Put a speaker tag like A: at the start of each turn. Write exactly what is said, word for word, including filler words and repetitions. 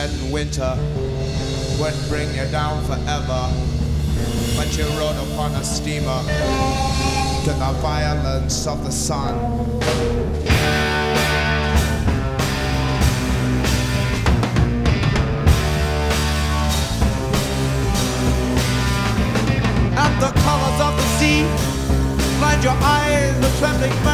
A: dread and winter would bring you down forever. But you rode upon a steamer to the violence of the sun. And the colors of the sea blind your eyes with trembling.